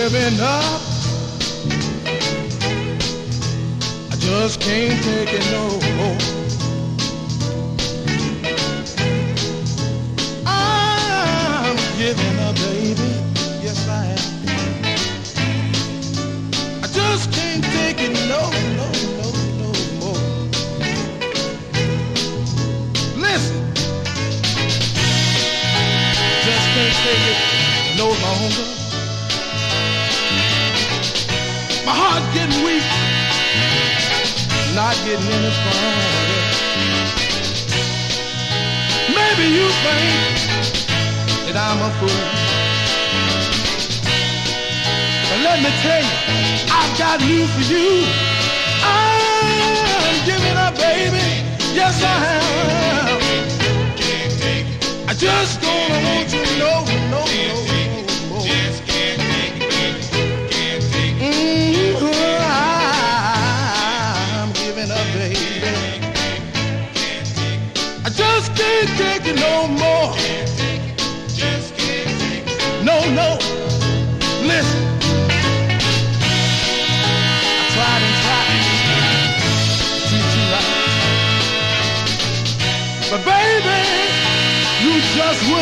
giving up. I just can't take it no more. I'm giving up, baby. Yes, I am. I just can't take it no more. Listen, just can't take it no longer. My heart's getting weak, not getting any stronger. Maybe you think that I'm a fool, but let me tell you, I've got news for you. I'm giving up, baby. Yes, I am. I just don't want you to know, no. I'm giving up, baby. I just can't take it no more. No. Listen, I tried and tried to treat you right, but baby, you just wouldn't.